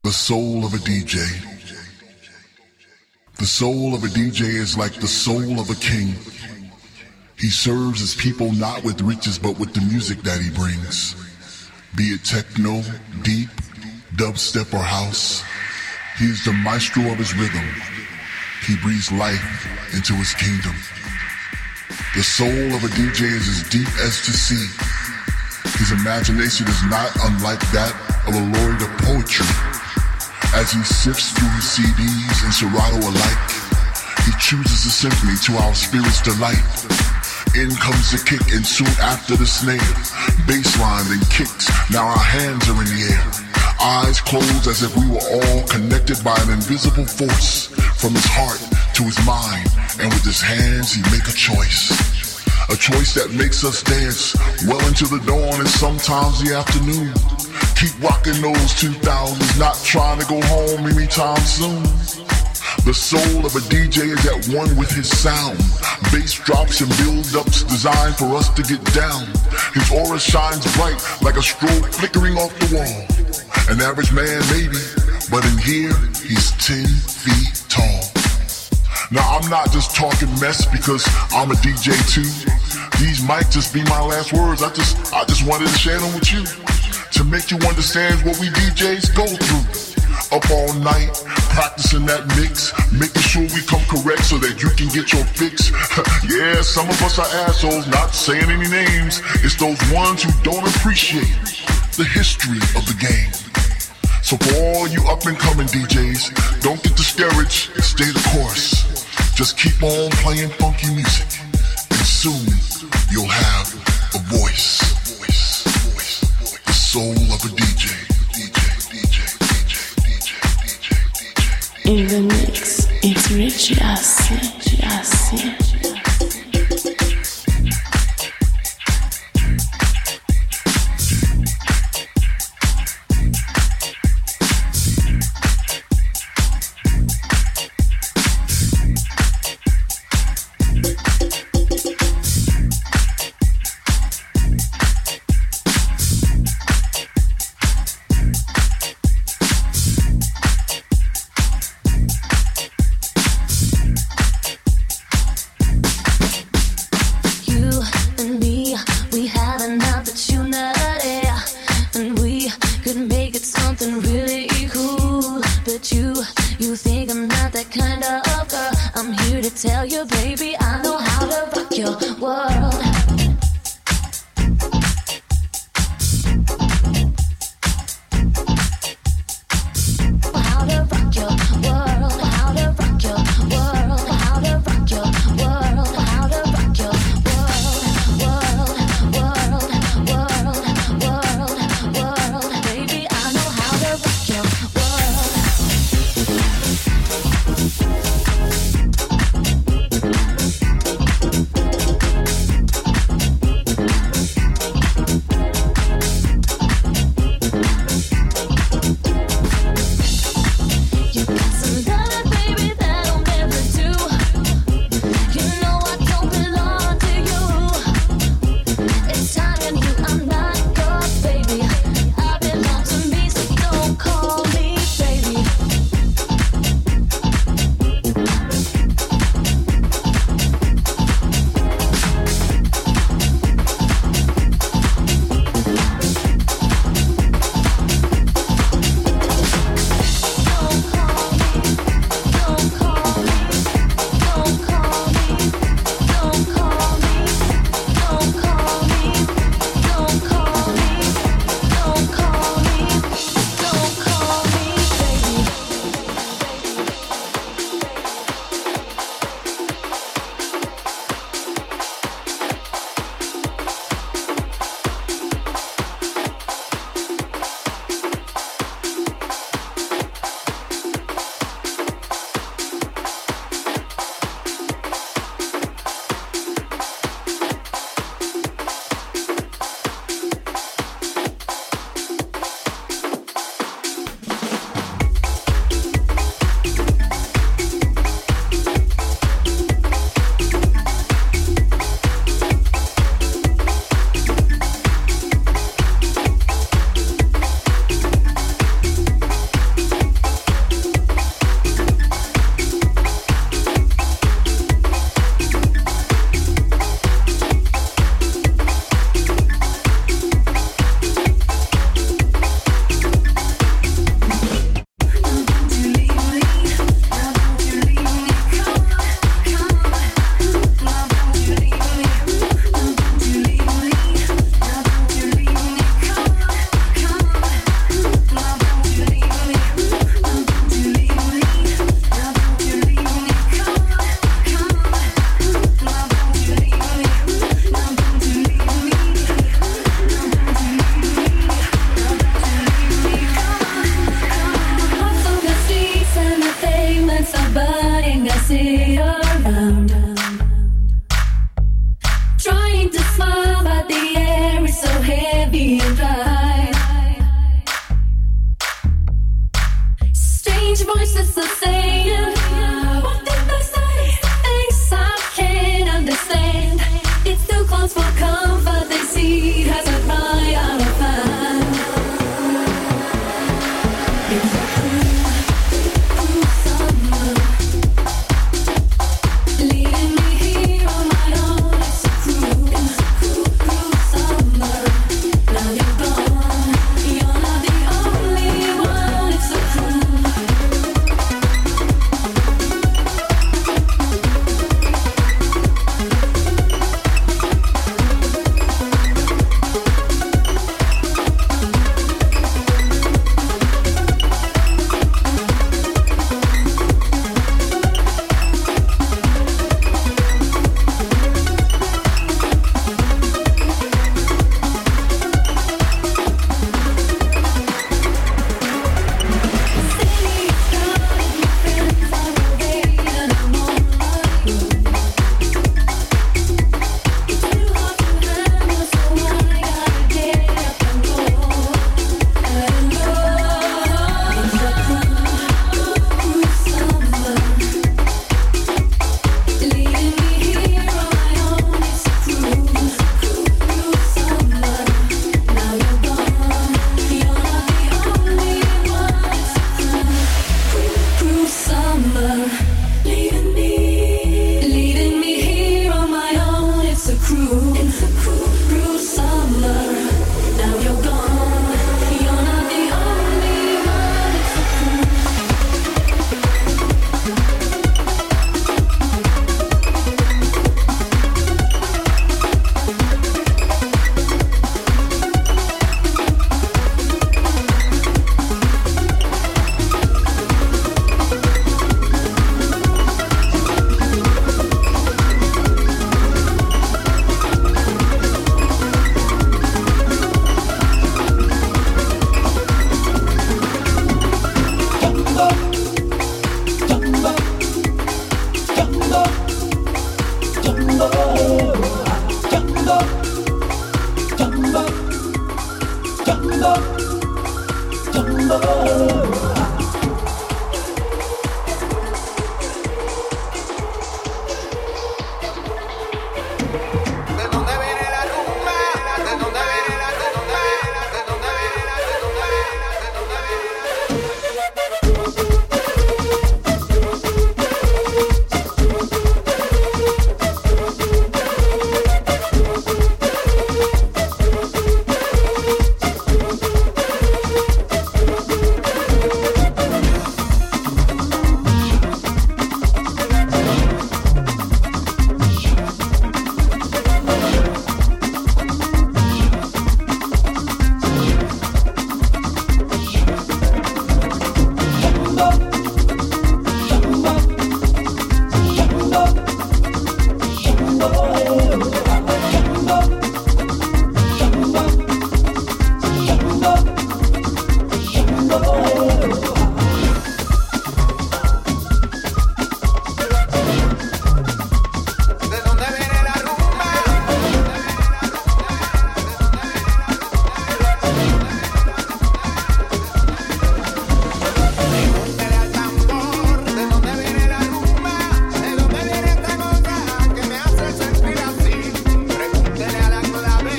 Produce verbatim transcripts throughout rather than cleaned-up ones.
The soul of a D J. The soul of a D J is like the soul of a king. He serves his people not with riches but with the music that he brings. Be it techno, deep, dubstep or house, he is the maestro of his rhythm. He breathes life into his kingdom. The soul of a D J is as deep as the sea. His imagination is not unlike that of a laureate of poetry. As he sifts through his C Ds and Serato alike, he chooses a symphony to our spirit's delight. In comes the kick and soon after the snare, bass line and kicks, now our hands are in the air. Eyes closed as if we were all connected by an invisible force. From his heart to his mind, and with his hands he make a choice. A choice that makes us dance well into the dawn and sometimes the afternoon. Keep rocking those two thousands, not trying to go home anytime soon. The soul of a D J is at one with his sound. Bass drops and build-ups designed for us to get down. His aura shines bright like a strobe flickering off the wall. An average man maybe, but in here he's ten feet tall. Now I'm not just talking mess because I'm a D J too. These might just be my last words. I just, I just wanted to share them with you, to make you understand what we D Js go through. Up all night, practicing that mix, making sure we come correct so that you can get your fix. Yeah, some of us are assholes, not saying any names. It's those ones who don't appreciate the history of the game. So for all you up and coming D Js, don't get discouraged, stay the course. Just keep on playing funky music, and soon you'll have a voice. The soul of a D J. In the mix, it's Richie Assi, Assi. Tell you, baby, I know how to rock your world. How to rock your world, how to rock your world, how to rock your world, how to rock your world, world, world, world, world, world. Baby, I know how to rock your world. strange voices are saying, what did they say? Things I can't understand. It's too close for comfort. They see as I cry out of hand. It's a cruel, cruel summer, leaving me here on my own. It's a cruel, cruel, cruel summer. Now you're gone. You're not the only one. It's a cruel.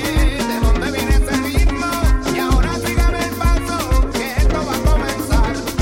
Dígame el paso, que esto va a comenzar.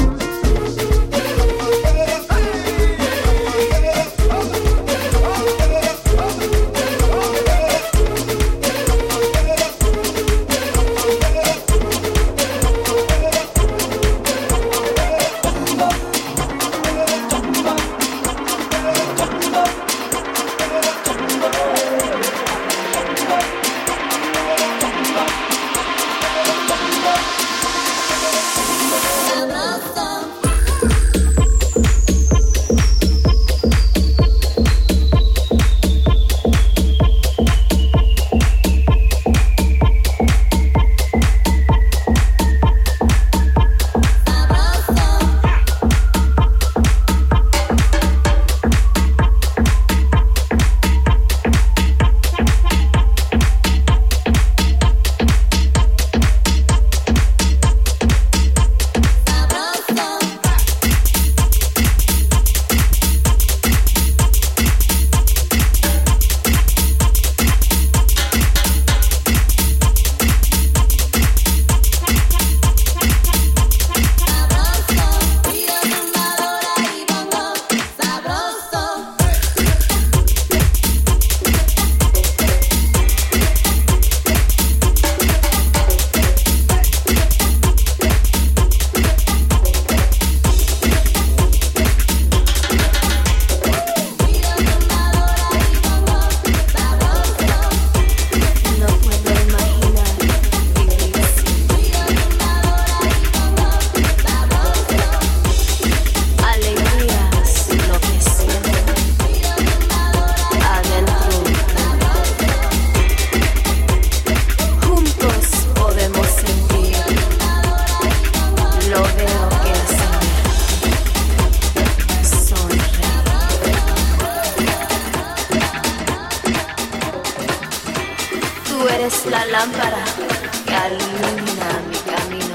lámpara que alumina mi camino.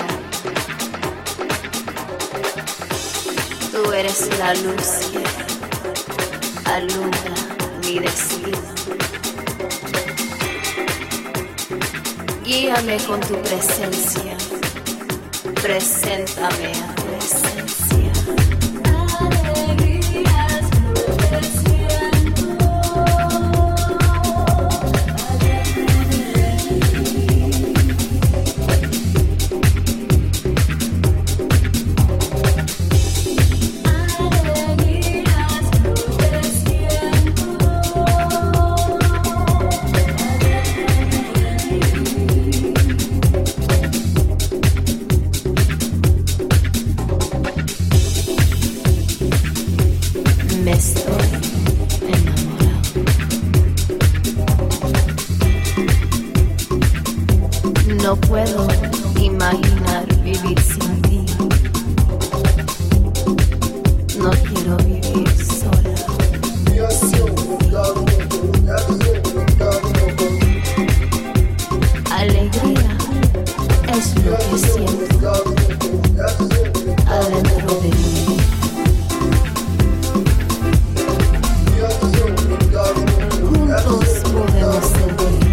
Tú eres la luz que alumbra mi destino. Guíame con tu presencia, preséntame a tu esencia. Alegrías floreciendo. No puedo imaginar vivir sin ti. No quiero vivir sola. Alegría es lo que siento adentro de mí. Juntos podemos sentir.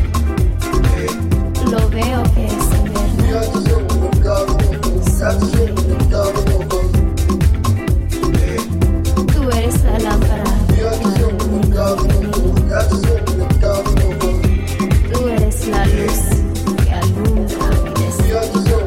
Lo veo que es en verdad. Sonríe. Tú eres la lámpara que alumina mi camino. Tú eres la luz que alumbra mi destino.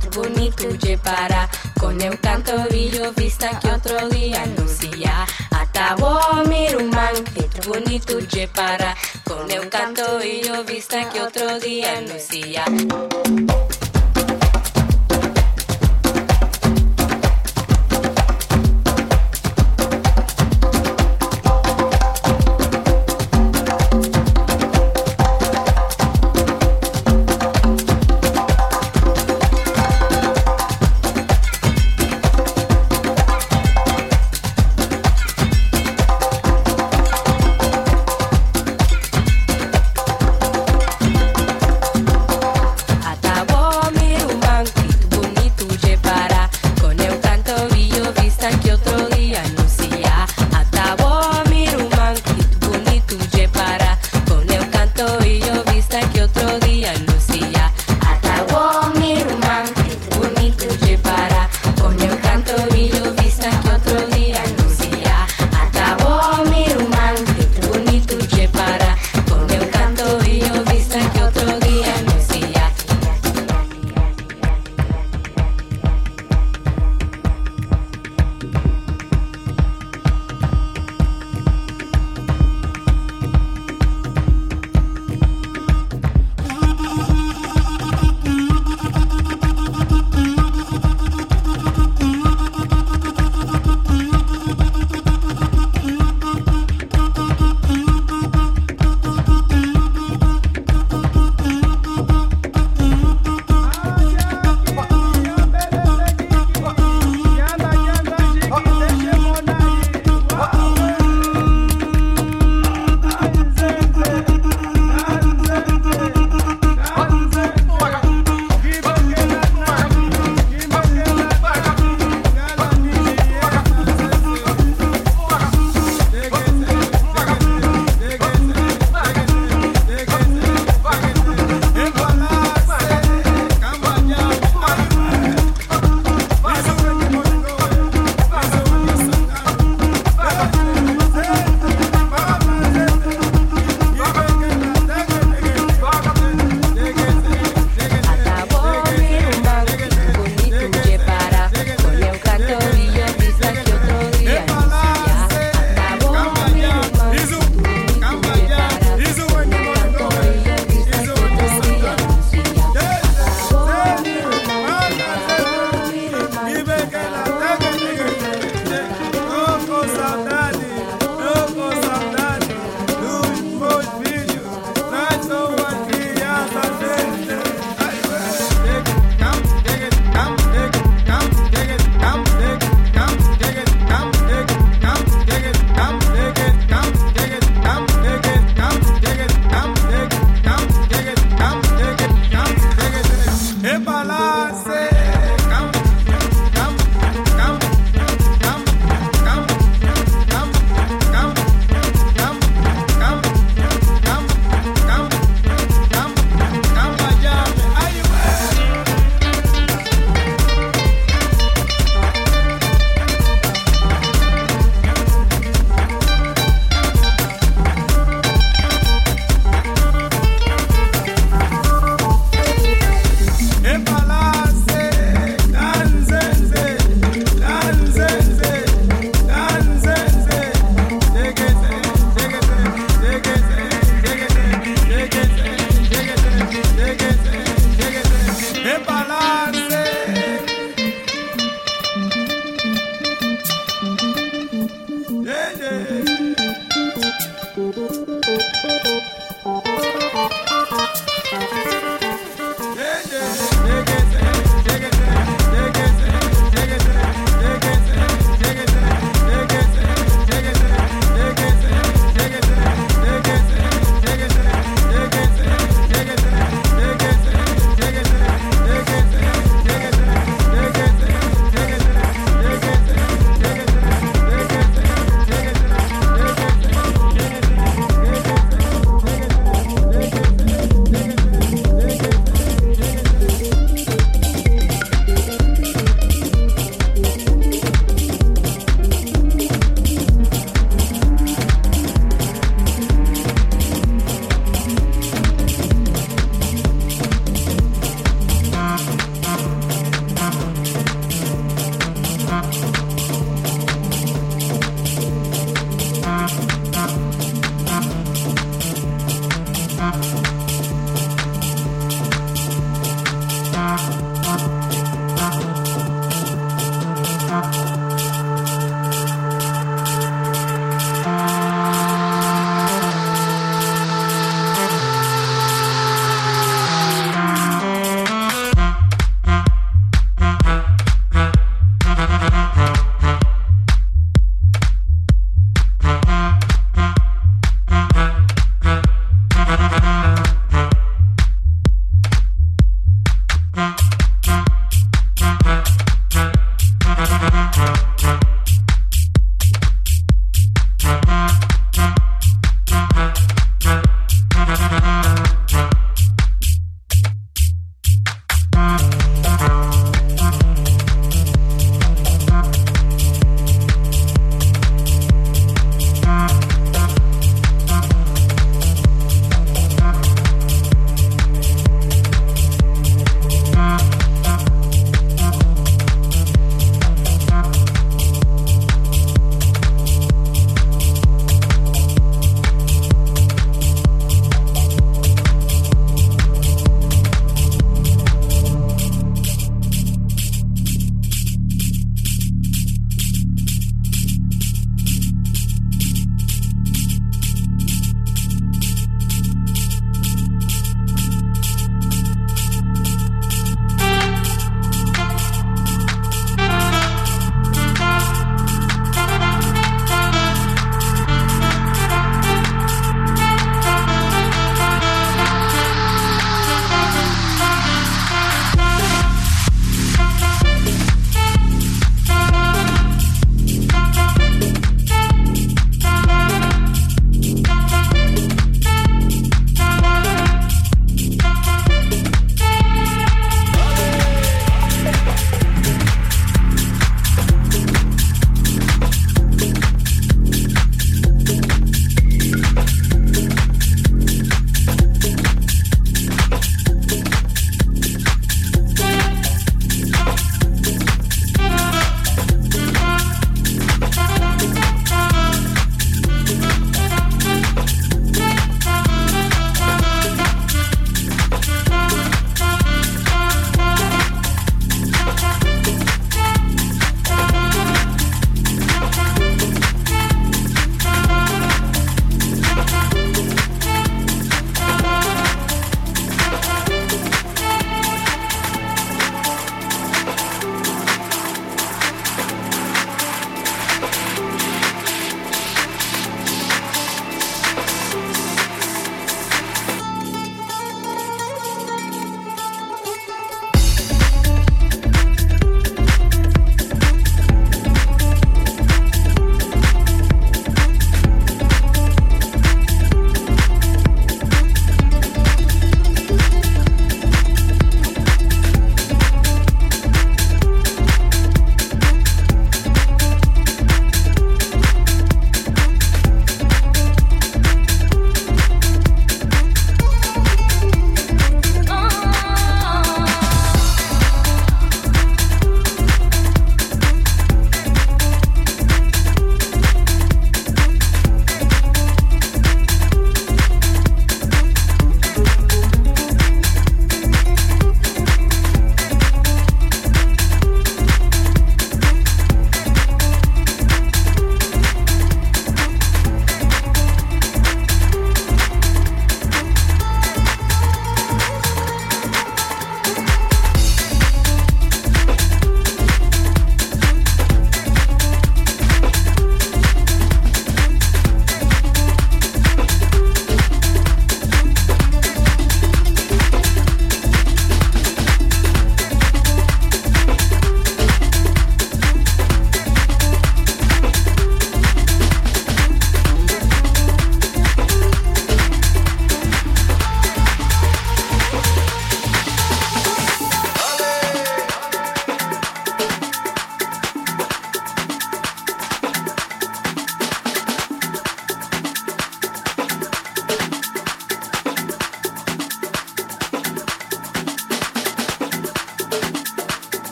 Con el canto y yo vista que otro día lucía. Atavo miruman, itu bonito de para. Con eu canto e eu vista que outro dia no sia. Atavo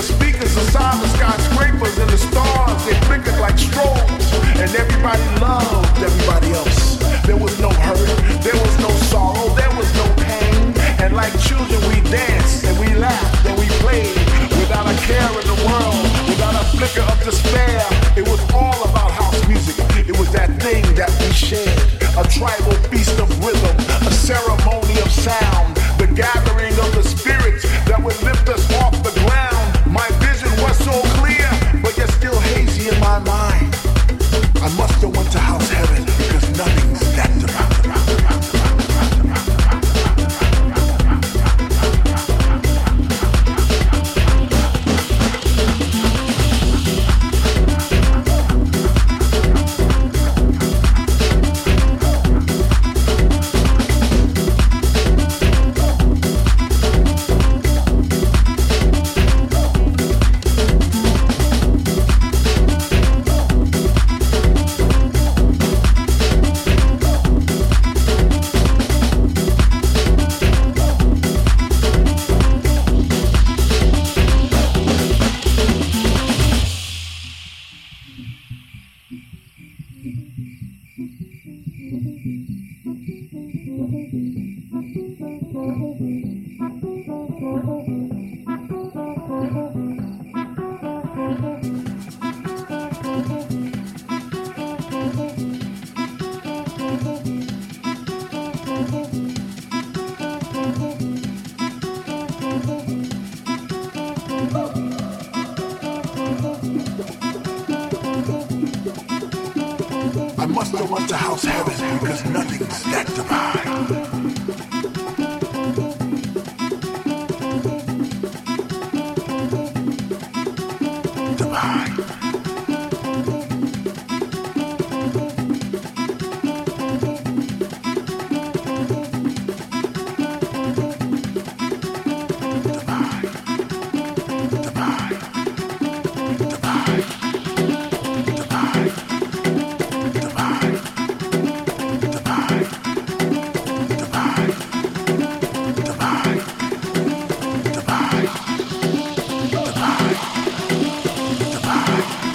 the speakers inside the skyscrapers and the stars, they flickered like strobes. And everybody loved everybody else. There was no hurt, there was no sorrow, there was no pain. And like children we danced and we laughed and we played without a care in the world, without a flicker of despair. It was all about house music. It was that thing that we shared, a tribal feast of rhythm, a ceremony of sound, the gathering of the spirits that would lift us off the ground. My vision was so clear, but yet still hazy in my mind. I must have went to house heaven because nothing's that divine. I must have went to house heaven because nothing's that divine. Divine. Divine.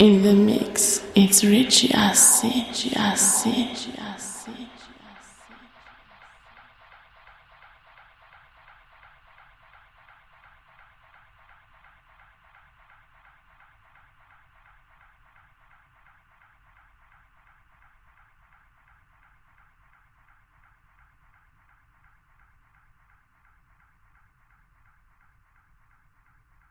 In the mix, it's Richie Assi, Assi, Assi.